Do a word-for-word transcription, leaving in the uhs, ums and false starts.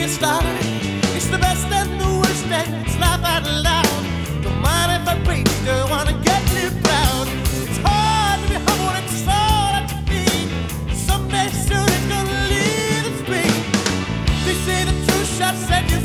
this life. It's the best and the worst, and it's laugh out loud. Don't mind if I preach, don't wanna get too proud. It's hard to be humble when it's all at your feet. Someday soon it's gonna leave us free. They say the truth shall set you